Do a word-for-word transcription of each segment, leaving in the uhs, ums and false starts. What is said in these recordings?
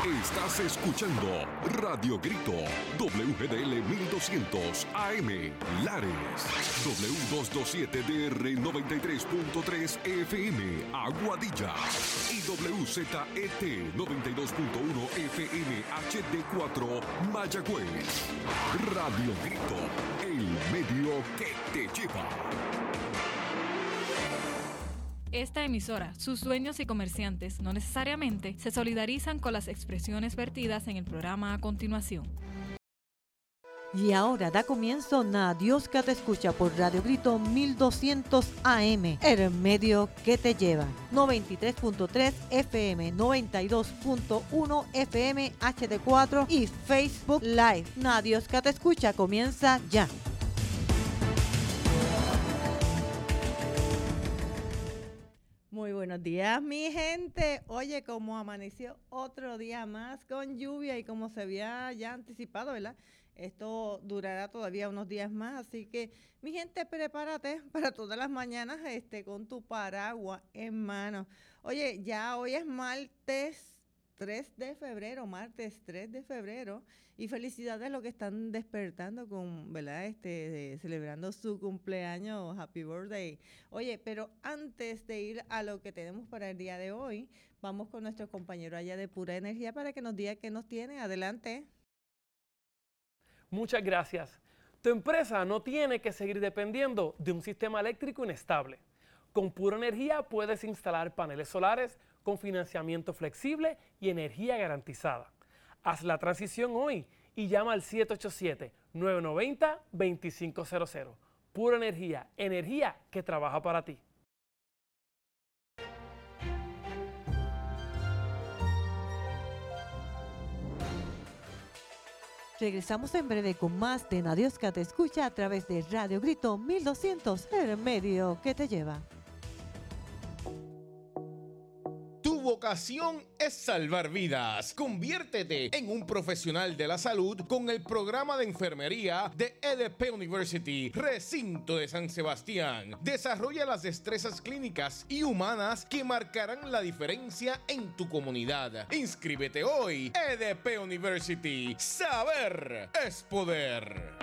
Estás escuchando Radio Grito, W G D L mil doscientos A M, Lares, W doscientos veintisiete D R noventa y tres punto tres F M, Aguadilla, y W Z E T noventa y dos punto uno F M H D cuatro, Mayagüez. Radio Grito, el medio que te lleva. Esta emisora, sus dueños y comerciantes no necesariamente se solidarizan con las expresiones vertidas en el programa a continuación. Y ahora da comienzo Na Dios que te escucha por Radio Grito mil doscientos A M, el medio que te lleva. noventa y tres punto tres F M, noventa y dos punto uno F M H D cuatro y Facebook Live. Na Dios que te escucha comienza ya. Muy buenos días, mi gente. Oye, como amaneció otro día más con lluvia y como se había ya anticipado, ¿verdad? Esto durará todavía unos días más, así que, mi gente, prepárate para todas las mañanas este, con tu paraguas en mano. Oye, ya hoy es martes tres de febrero, martes tres de febrero, y felicidades a los que están despertando con, ¿verdad? Este, de, celebrando su cumpleaños, happy birthday. Oye, pero antes de ir a lo que tenemos para el día de hoy, vamos con nuestro compañero allá de Pura Energía para que nos diga qué nos tiene. Adelante. Muchas gracias. Tu empresa no tiene que seguir dependiendo de un sistema eléctrico inestable. Con Pura Energía puedes instalar paneles solares con financiamiento flexible y energía garantizada. Haz la transición hoy y llama al siete ocho siete, nueve nueve cero, dos cinco cero cero. Pura Energía, energía que trabaja para ti. Regresamos en breve con más de Na Dios que te escucha a través de Radio Grito mil doscientos, el medio que te lleva. Tu vocación es salvar vidas. Conviértete en un profesional de la salud con el programa de enfermería de E D P University, Recinto de San Sebastián. Desarrolla las destrezas clínicas y humanas que marcarán la diferencia en tu comunidad. Inscríbete hoy. E D P University. Saber es poder.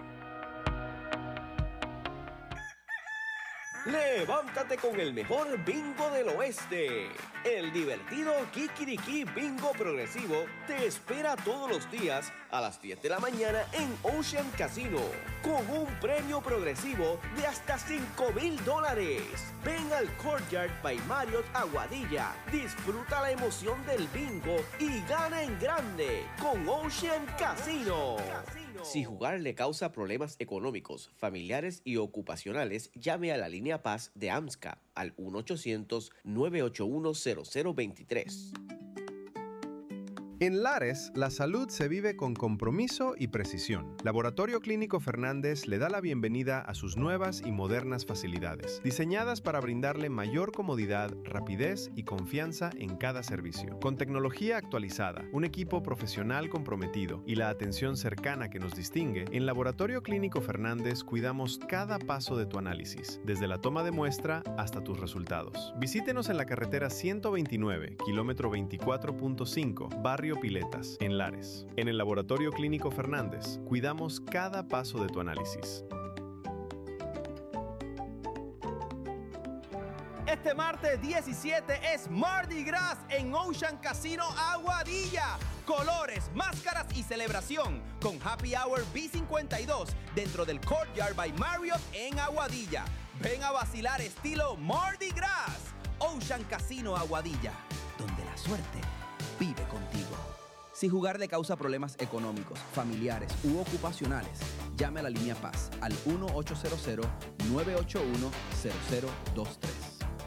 Levántate con el mejor bingo del oeste. El divertido Kikiriki Bingo Progresivo te espera todos los días a las diez de la mañana en Ocean Casino, con un premio progresivo de hasta cinco mil dólares. Ven al Courtyard by Marriott Aguadilla, disfruta la emoción del bingo y gana en grande con Ocean Casino. Si jugar le causa problemas económicos, familiares y ocupacionales, llame a la línea Paz de AMSCA al uno ochocientos, nueve ocho uno, cero cero dos tres. En Lares, la salud se vive con compromiso y precisión. Laboratorio Clínico Fernández le da la bienvenida a sus nuevas y modernas facilidades, diseñadas para brindarle mayor comodidad, rapidez y confianza en cada servicio. Con tecnología actualizada, un equipo profesional comprometido y la atención cercana que nos distingue, en Laboratorio Clínico Fernández cuidamos cada paso de tu análisis, desde la toma de muestra hasta tus resultados. Visítenos en la carretera ciento veintinueve, kilómetro veinticuatro punto cinco, barrio Piletas, en Lares. En el Laboratorio Clínico Fernández, cuidamos cada paso de tu análisis. Este martes diecisiete es Mardi Gras en Ocean Casino Aguadilla. Colores, máscaras y celebración con Happy Hour B cincuenta y dos dentro del Courtyard by Marriott en Aguadilla. Ven a vacilar estilo Mardi Gras. Ocean Casino Aguadilla, donde la suerte vive contigo. Si jugar le causa problemas económicos, familiares u ocupacionales, llame a la línea Paz al uno ochocientos, nueve ocho uno, cero cero dos tres.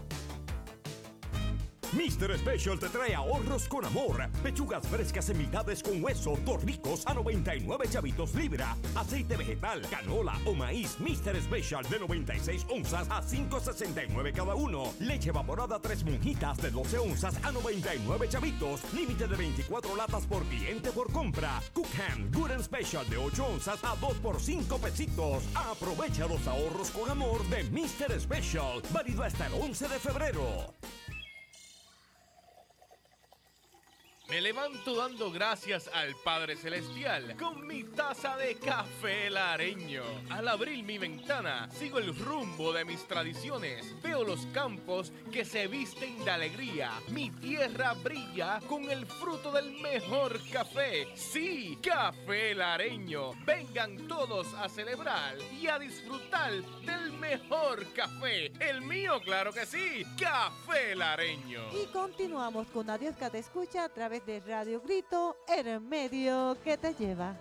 mister Special te trae ahorros con amor. Pechugas frescas semidades con hueso, tornicos a noventa y nueve chavitos libra. Aceite vegetal, canola o maíz mister Special de noventa y seis onzas a cinco sesenta y nueve cada uno. Leche evaporada tres monjitas de doce onzas a noventa y nueve chavitos. Límite de veinticuatro latas por cliente por compra. Cook Hand Good and Special de ocho onzas a dos por cinco pesitos. Aprovecha los ahorros con amor de mister Special. Válido hasta el once de febrero. Me levanto dando gracias al Padre Celestial con mi taza de café lareño. Al abrir mi ventana, sigo el rumbo de mis tradiciones. Veo los campos que se visten de alegría. Mi tierra brilla con el fruto del mejor café. Sí, café lareño. Vengan todos a celebrar y a disfrutar del mejor café. El mío, claro que sí, café lareño. Y continuamos con Adiós que te escucha a través de Radio Grito, el medio que te lleva.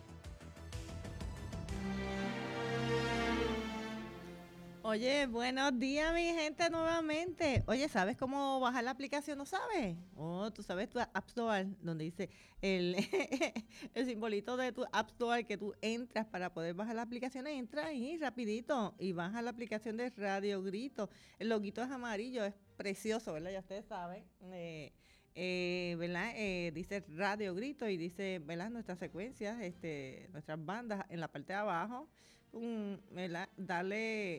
Oye, buenos días, mi gente, nuevamente. Oye, ¿sabes cómo bajar la aplicación? ¿No sabes? Oh, tú sabes tu App Store, donde dice el, el simbolito de tu App Store, que tú entras para poder bajar la aplicación. Entras ahí rapidito y baja la aplicación de Radio Grito. El loguito es amarillo, es precioso, ¿verdad? Ya ustedes saben. Eh, eh, ¿verdad? Eh, dice Radio Grito y dice, ¿verdad? Nuestras secuencias, este, nuestras bandas en la parte de abajo. Um, ¿verdad? Dale...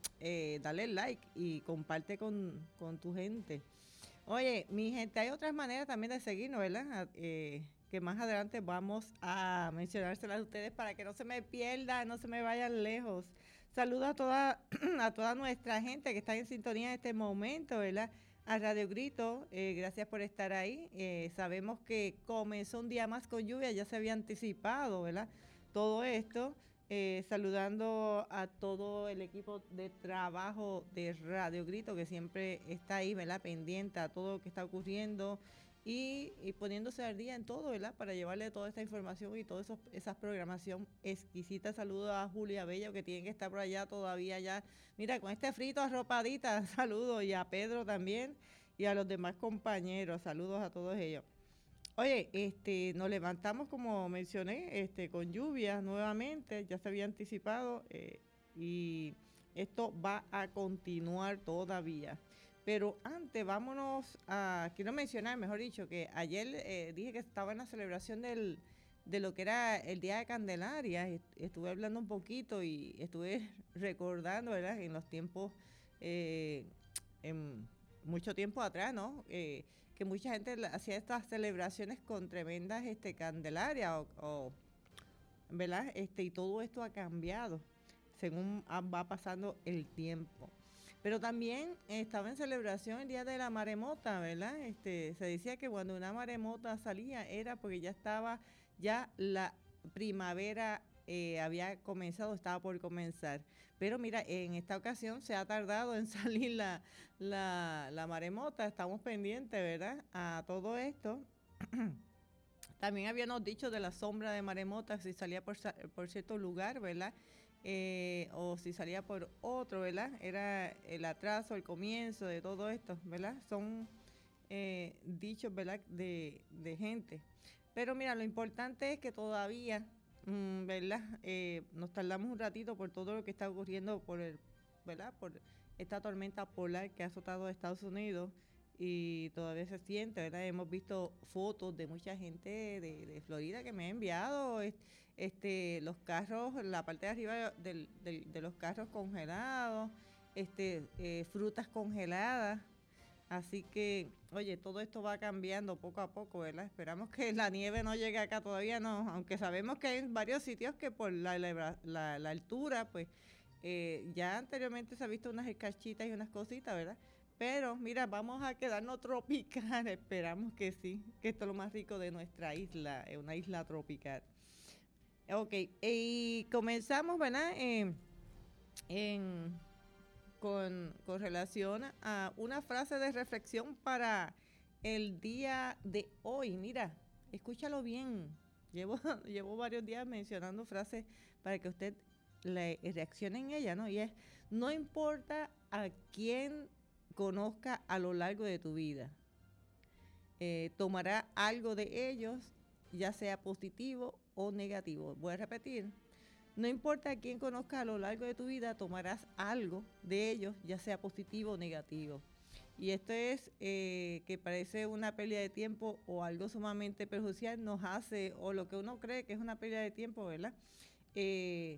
Eh, dale like y comparte con, con tu gente. Oye, mi gente, hay otras maneras también de seguirnos, ¿verdad? Eh, que más adelante vamos a mencionárselas a ustedes para que no se me pierdan, no se me vayan lejos. Saludos a toda, a toda nuestra gente que está en sintonía en este momento, ¿verdad? A Radio Grito, eh, gracias por estar ahí. Eh, sabemos que comenzó un día más con lluvia, ya se había anticipado, ¿verdad? Todo esto. Eh, saludando a todo el equipo de trabajo de Radio Grito que siempre está ahí, ¿verdad? Pendiente a todo lo que está ocurriendo y, y poniéndose al día en todo, ¿verdad? Para llevarle toda esta información y toda esos, esa programación exquisita. Saludos a Julia Bello que tiene que estar por allá todavía ya. Mira, con este frito arropadita, saludos, y a Pedro también y a los demás compañeros, saludos a todos ellos. Oye, este, nos levantamos, como mencioné, este, con lluvias nuevamente, ya se había anticipado eh, y esto va a continuar todavía. Pero antes, vámonos a, quiero mencionar, mejor dicho, que ayer eh, dije que estaba en la celebración del, de lo que era el Día de Candelaria. Estuve hablando un poquito y estuve recordando, ¿verdad?, en los tiempos, eh, en mucho tiempo atrás, ¿no?, Eh, que mucha gente hacía estas celebraciones con tremendas este, candelarias, o, o, ¿verdad? Este, y todo esto ha cambiado según va pasando el tiempo. Pero también estaba en celebración el Día de la Maremota, ¿verdad? Este, se decía que cuando una maremota salía era porque ya estaba, ya la primavera eh, había comenzado, estaba por comenzar. Pero mira, en esta ocasión se ha tardado en salir la, la, la maremota. Estamos pendientes, ¿verdad?, a todo esto. También habíamos dicho de la sombra de maremota, si salía por, por cierto lugar, ¿verdad?, eh, o si salía por otro, ¿verdad? Era el atraso, el comienzo de todo esto, ¿verdad? Son eh, dichos, ¿verdad?, de, de gente. Pero mira, lo importante es que todavía... ¿verdad? Eh, nos tardamos un ratito por todo lo que está ocurriendo por el, ¿verdad?, por esta tormenta polar que ha azotado a Estados Unidos y todavía se siente, ¿verdad? Hemos visto fotos de mucha gente de, de Florida que me ha enviado este, los carros, la parte de arriba del, del, de los carros congelados, este, eh, frutas congeladas. Así que, oye, todo esto va cambiando poco a poco, ¿verdad? Esperamos que la nieve no llegue acá todavía, no, aunque sabemos que hay varios sitios que por la, la, la, la altura, pues, eh, ya anteriormente se ha visto unas escarchitas y unas cositas, ¿verdad? Pero, mira, vamos a quedarnos tropical, esperamos que sí, que esto es lo más rico de nuestra isla, es una isla tropical. Ok, y comenzamos, ¿verdad? Eh, en... Con, con relación a una frase de reflexión para el día de hoy. Mira, escúchalo bien. Llevo, llevo varios días mencionando frases para que usted le reaccione en ella, ¿no? Y es, no importa a quién conozca a lo largo de tu vida, eh, tomará algo de ellos, ya sea positivo o negativo. Voy a repetir. No importa a quién conozcas a lo largo de tu vida, tomarás algo de ellos, ya sea positivo o negativo. Y esto es eh, que parece una pérdida de tiempo o algo sumamente perjudicial, nos hace, o lo que uno cree que es una pérdida de tiempo, ¿verdad? Eh,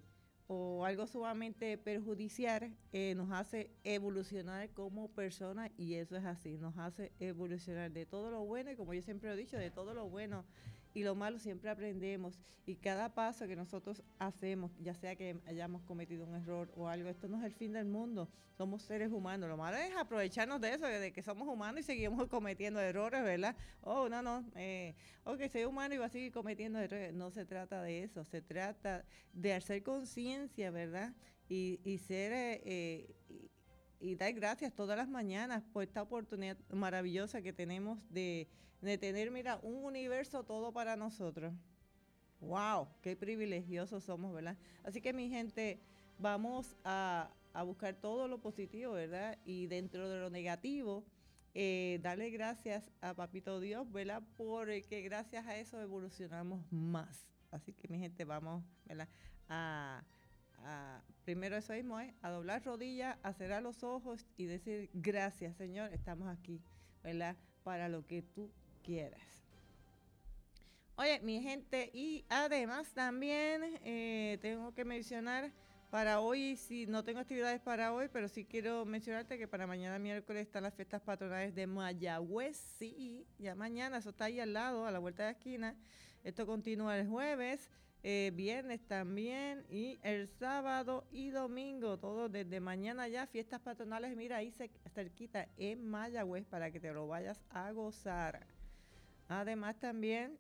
o algo sumamente perjudicial eh, nos hace evolucionar como personas, y eso es así, nos hace evolucionar de todo lo bueno, y como yo siempre he dicho, de todo lo bueno y lo malo siempre aprendemos, y cada paso que nosotros hacemos, ya sea que hayamos cometido un error o algo, esto no es el fin del mundo, somos seres humanos, lo malo es aprovecharnos de eso, de que somos humanos y seguimos cometiendo errores, ¿verdad? Oh, no, no, eh, ok, soy humano y va a seguir cometiendo errores. No se trata de eso, se trata de hacer conciencia, ¿verdad? Y, y ser, eh, eh, y, y dar gracias todas las mañanas por esta oportunidad maravillosa que tenemos de, de tener, mira, un universo todo para nosotros. ¡Wow! ¡Qué privilegiosos somos!, ¿verdad? Así que, mi gente, vamos a, a buscar todo lo positivo, ¿verdad? Y dentro de lo negativo, eh, darle gracias a Papito Dios, ¿verdad? Porque gracias a eso evolucionamos más. Así que, mi gente, vamos, ¿verdad? A... Uh, primero eso mismo es a doblar rodillas, a cerrar los ojos y decir gracias, Señor, estamos aquí, ¿verdad? Para lo que tú quieras. Oye, mi gente, y además también eh, tengo que mencionar para hoy, si no tengo actividades para hoy, pero sí quiero mencionarte que para mañana miércoles están las fiestas patronales de Mayagüez. Sí, ya mañana, eso está ahí al lado, a la vuelta de la esquina. Esto continúa el jueves. Eh, viernes también, y el sábado y domingo, todo desde mañana ya, fiestas patronales, mira ahí cerquita en Mayagüez, para que te lo vayas a gozar. Además también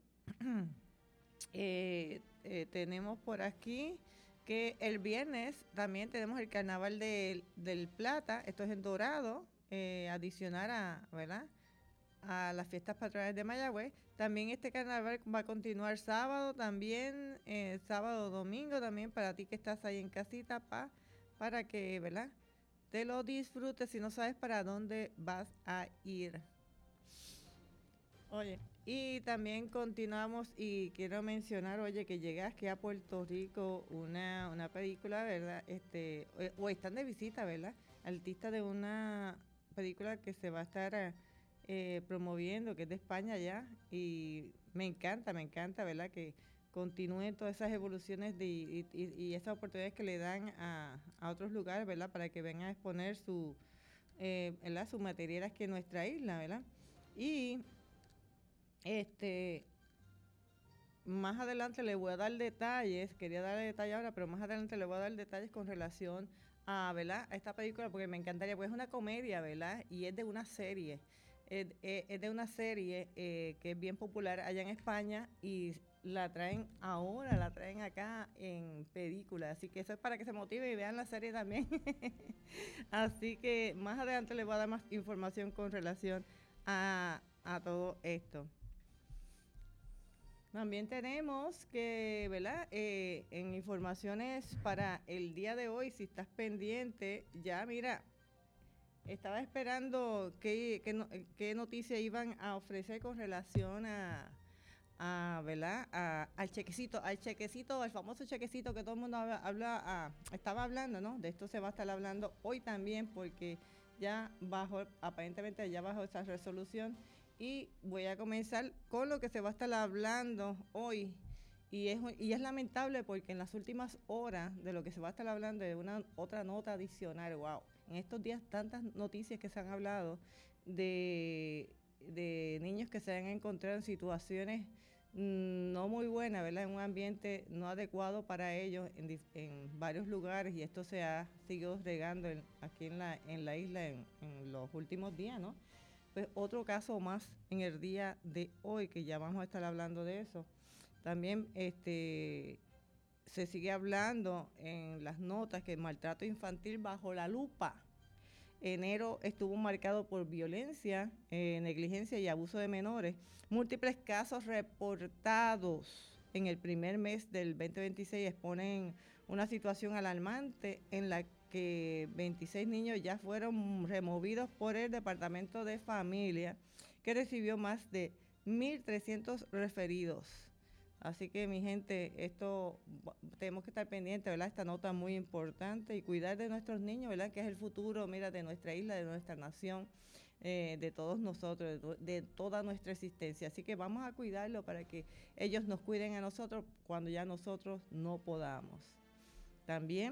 eh, eh, tenemos por aquí que el viernes también tenemos el Carnaval de, del Plata, esto es en Dorado, eh, adicional a, ¿verdad?, a las fiestas patronales de Mayagüez. También este carnaval va a continuar sábado, también eh, sábado, domingo, también para ti que estás ahí en casita, pa, para que, ¿verdad?, te lo disfrutes si no sabes para dónde vas a ir. Oye, y también continuamos, y quiero mencionar, oye, que llega aquí a Puerto Rico una, una película, ¿verdad? Este, o, o están de visita, ¿verdad? Artista de una película que se va a estar Eh, promoviendo, que es de España ya, y me encanta, me encanta, ¿verdad?, que continúen todas esas evoluciones de, y, y, y esas oportunidades que le dan a, a otros lugares, ¿verdad?, para que vengan a exponer su, eh, ¿verdad?, sus materiales aquí en nuestra isla, ¿verdad? Y este más adelante le voy a dar detalles, quería darle detalles ahora, pero más adelante le voy a dar detalles con relación a, ¿verdad?, a esta película, porque me encantaría, porque es una comedia, ¿verdad?, y es de una serie. Es, es, es de una serie eh, que es bien popular allá en España, y la traen ahora, la traen acá en película. Así que eso es para que se motiven y vean la serie también. Así que más adelante les voy a dar más información con relación a, a todo esto. También tenemos que, ¿verdad?, eh, en informaciones para el día de hoy, si estás pendiente, ya mira, estaba esperando qué, qué, qué noticias iban a ofrecer con relación a, a ¿verdad?, a, al chequecito, al chequecito, al famoso chequecito que todo el mundo habla, habla a, estaba hablando, ¿no? De esto se va a estar hablando hoy también, porque ya bajo, aparentemente ya bajo esa resolución, y voy a comenzar con lo que se va a estar hablando hoy. Y es, y es lamentable, porque en las últimas horas de lo que se va a estar hablando de una otra nota adicional, wow. En estos días tantas noticias que se han hablado de, de niños que se han encontrado en situaciones mmm, no muy buenas, ¿verdad?, en un ambiente no adecuado para ellos en, en varios lugares, y esto se ha seguido regando en, aquí en la, en la isla en, en los últimos días, ¿no? Pues otro caso más en el día de hoy, que ya vamos a estar hablando de eso. También este se sigue hablando en las notas que el maltrato infantil bajo la lupa. Enero estuvo marcado por violencia, eh, negligencia y abuso de menores. Múltiples casos reportados en el primer mes del veinte veintiséis exponen una situación alarmante en la que veintiséis niños ya fueron removidos por el Departamento de Familia, que recibió más de mil trescientos referidos. Así que, mi gente, esto tenemos que estar pendientes, ¿verdad? Esta nota muy importante, y cuidar de nuestros niños, ¿verdad?, que es el futuro, mira, de nuestra isla, de nuestra nación, eh, de todos nosotros, de, de toda nuestra existencia. Así que vamos a cuidarlo para que ellos nos cuiden a nosotros cuando ya nosotros no podamos. también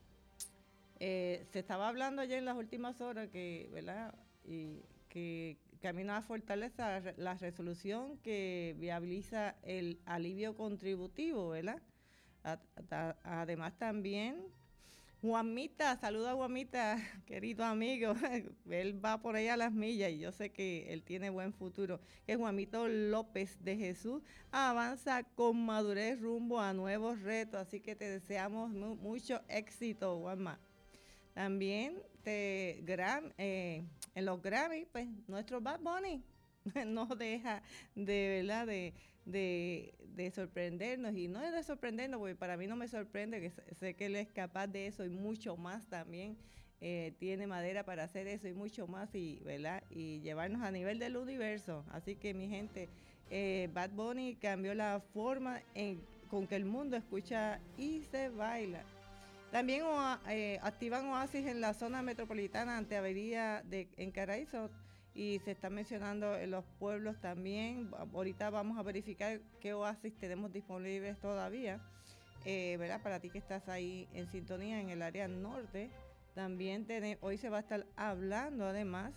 eh, se estaba hablando ayer en las últimas horas que, ¿verdad? Y que camino a fortaleza la resolución que viabiliza el alivio contributivo, ¿verdad? A, a, además también Juanmita, saluda a Juanmita, querido amigo, él va por ahí a las millas y yo sé que él tiene buen futuro, que Juanmito López de Jesús avanza con madurez rumbo a nuevos retos, así que te deseamos mu- mucho éxito, Juanma. También te, Gram, eh, en los Grammy, pues nuestro Bad Bunny no deja de, ¿verdad? de De, de sorprendernos, y no es de sorprendernos, porque para mí no me sorprende, que sé que él es capaz de eso y mucho más también, eh, tiene madera para hacer eso y mucho más, y, ¿verdad? Y llevarnos a nivel del universo. Así que mi gente, eh, Bad Bunny cambió la forma en, con que el mundo escucha y se baila. También eh, activan oasis en la zona metropolitana ante avería de, en Caraizo, y se está mencionando en los pueblos también. Ahorita vamos a verificar qué oasis tenemos disponibles todavía, eh, ¿verdad? Para ti que estás ahí en sintonía en el área norte. También tiene, hoy se va a estar hablando además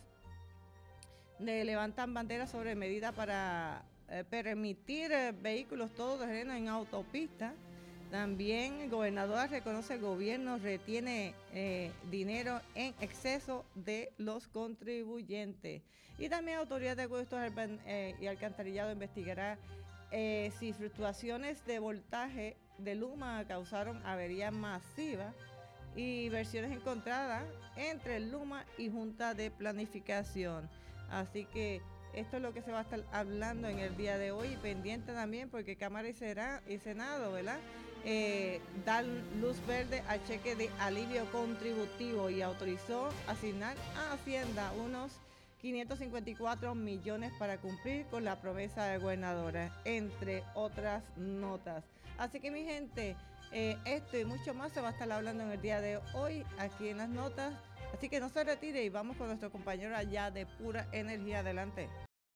de levantan banderas sobre medidas para eh, permitir eh, vehículos todoterreno en autopistas. También el gobernador reconoce el gobierno retiene eh, dinero en exceso de los contribuyentes. Y también la Autoridad de Acueductos eh, y Alcantarillado investigará eh, si fluctuaciones de voltaje de Luma causaron averías masivas y versiones encontradas entre Luma y Junta de Planificación. Así que esto es lo que se va a estar hablando en el día de hoy, y pendiente también porque Cámara y, Será, y Senado, ¿verdad? Eh, dan luz verde al cheque de alivio contributivo y autorizó asignar a Hacienda unos quinientos cincuenta y cuatro millones para cumplir con la promesa de gobernadora, entre otras notas. Así que mi gente, eh, esto y mucho más se va a estar hablando en el día de hoy aquí en las notas. Así que no se retire y vamos con nuestro compañero allá de Pura Energía. Adelante.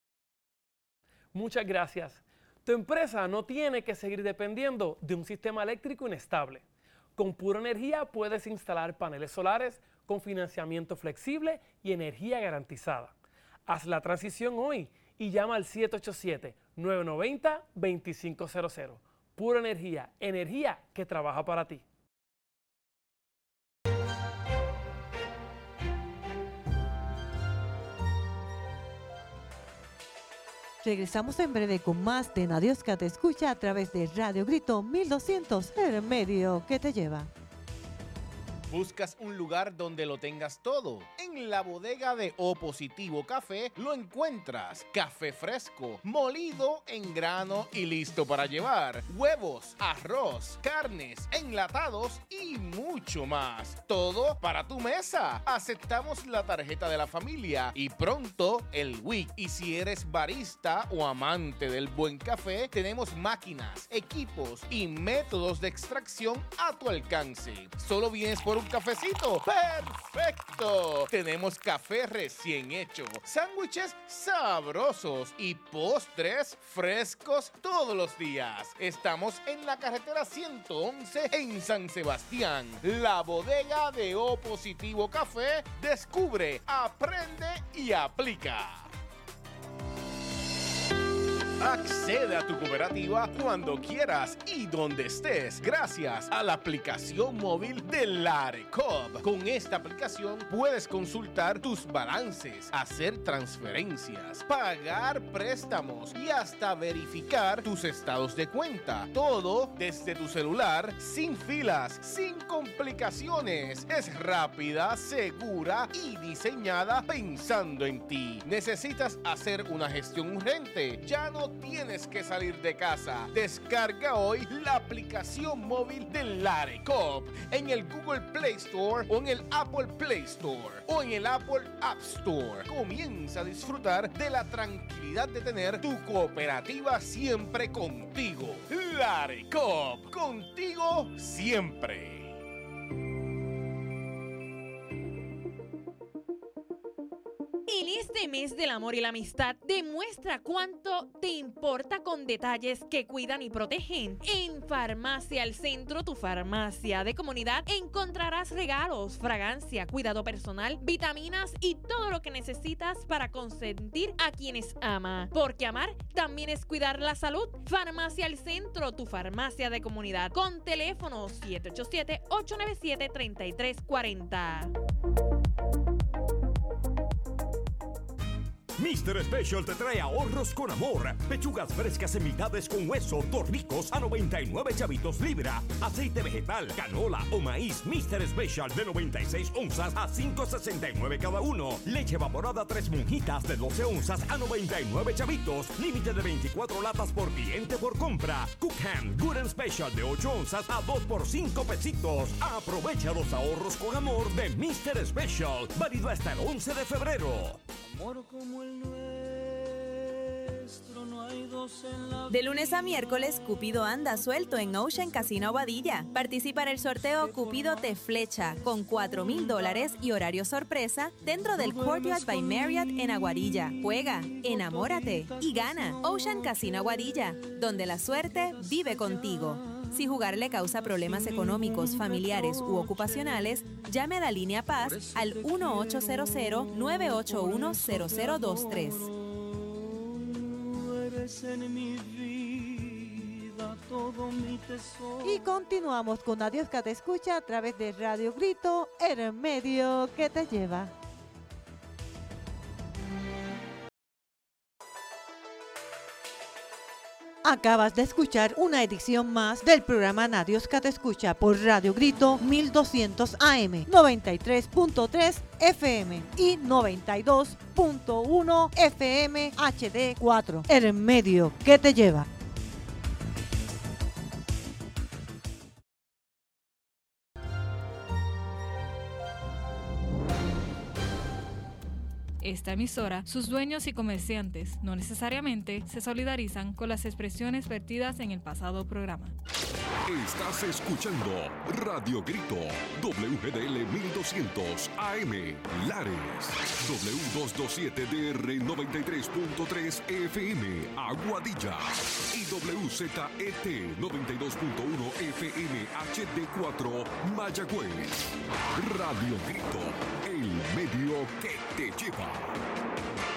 Muchas gracias. Tu empresa no tiene que seguir dependiendo de un sistema eléctrico inestable. Con Pura Energía puedes instalar paneles solares con financiamiento flexible y energía garantizada. Haz la transición hoy y llama al siete ocho siete, nueve nueve cero, dos cinco cero cero. Pura Energía, energía que trabaja para ti. Regresamos en breve con más de Nadiosca Te Escucha a través de Radio Grito mil doscientos, el medio que te lleva. ¿Buscas un lugar donde lo tengas todo? En la bodega de O Positivo Café lo encuentras. Café fresco, molido en grano y listo para llevar. Huevos, arroz, carnes, enlatados y mucho más. Todo para tu mesa. Aceptamos la tarjeta de la familia y pronto el W I C. Y si eres barista o amante del buen café, tenemos máquinas, equipos y métodos de extracción a tu alcance. Solo vienes por un cafecito. ¡Perfecto! Tenemos café recién hecho, sándwiches sabrosos y postres frescos todos los días. Estamos en la carretera ciento once en San Sebastián. La bodega de O Positivo Café. Descubre, aprende y aplica. Accede a tu cooperativa cuando quieras y donde estés gracias a la aplicación móvil de Larecoop. Con esta aplicación puedes consultar tus balances, hacer transferencias, pagar préstamos y hasta verificar tus estados de cuenta. Todo desde tu celular, sin filas, sin complicaciones. Es rápida, segura y diseñada pensando en ti. ¿Necesitas hacer una gestión urgente? Ya no tienes que salir de casa. Descarga hoy la aplicación móvil de Larecoop en el Google Play Store o en el Apple Play Store o en el Apple App Store. Comienza a disfrutar de la tranquilidad de tener tu cooperativa siempre contigo. Larecoop, contigo siempre. este mes del amor y la amistad, demuestra cuánto te importa con detalles que cuidan y protegen. En Farmacia al Centro, tu farmacia de comunidad, encontrarás regalos, fragancia, cuidado personal, vitaminas y todo lo que necesitas para consentir a quienes ama. Porque amar también es cuidar la salud. Farmacia al Centro, tu farmacia de comunidad, con teléfono siete ocho siete, ocho nueve siete, tres tres cuatro cero. mister Special te trae ahorros con amor. Pechugas frescas en mitades con hueso, torricos a noventa y nueve chavitos libra. Aceite vegetal, canola o maíz mister Special de noventa y seis onzas a cinco sesenta y nueve cada uno. Leche evaporada tres monjitas de doce onzas a noventa y nueve chavitos. Límite de veinticuatro latas por cliente por compra. Cook Hand Good and Special de ocho onzas a dos por cinco pesitos. Aprovecha los ahorros con amor de mister Special. Válido hasta el once de febrero. Amor como el nuestro, no hay dos en la vida. De lunes a miércoles, Cupido anda suelto en Ocean Casino Aguadilla. Participa en el sorteo Cupido Te Flecha con cuatro mil dólares y horario sorpresa dentro del Courtyard by Marriott en Aguadilla. Juega, enamórate y gana. Ocean Casino Aguadilla, donde la suerte vive contigo. Si jugar le causa problemas económicos, familiares u ocupacionales, llame a la línea Paz al uno ocho cero cero, nueve ocho uno, cero cero dos tres. Y continuamos con Adiós que te escucha a través de Radio Grito, el medio que te lleva. Acabas de escuchar una edición más del programa Nadios que te escucha por Radio Grito mil doscientos A M, noventa y tres punto tres F M y noventa y dos punto uno F M H D cuatro, el medio que te lleva. Esta emisora, sus dueños y comerciantes no necesariamente se solidarizan con las expresiones vertidas en el pasado programa. Estás escuchando Radio Grito, W G D L mil doscientos A M, Lares, W doscientos veintisiete D R noventa y tres punto tres F M, Aguadilla, y W Z E T noventa y dos punto uno F M H D cuatro, Mayagüez. Radio Grito, el medio que te lleva.